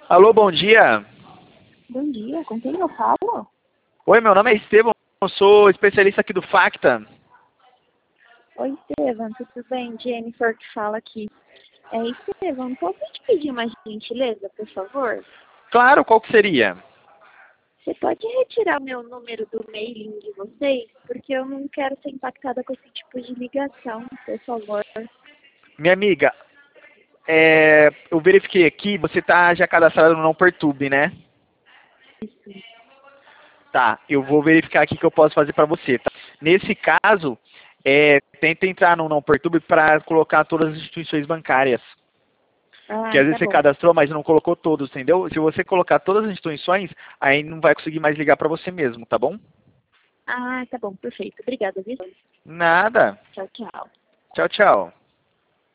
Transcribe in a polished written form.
Alô, bom dia. Bom dia, com quem eu falo? Oi, meu nome é Estevão, eu sou especialista aqui do Facta. Oi, Estevam, tudo bem? Jennifer que fala aqui. Estevam, posso te pedir uma gentileza, por favor? Claro, qual que seria? Você pode retirar o meu número do mailing de vocês? Porque eu não quero ser impactada com esse tipo de ligação, por favor. Minha amiga, eu verifiquei aqui, você tá já cadastrado no Não Perturbe, né? Isso. Tá, eu vou verificar aqui o que eu posso fazer para você, tá? Nesse caso, tenta entrar no Não Perturbe para colocar todas as instituições bancárias. Que Ah, às vezes tá você bom. cadastrou, mas não colocou todos, entendeu? Se você colocar todas as instituições, aí não vai conseguir mais ligar para você mesmo, tá bom? Ah, tá bom, perfeito. Obrigada, viu? Nada. Tchau, tchau. Tchau, tchau.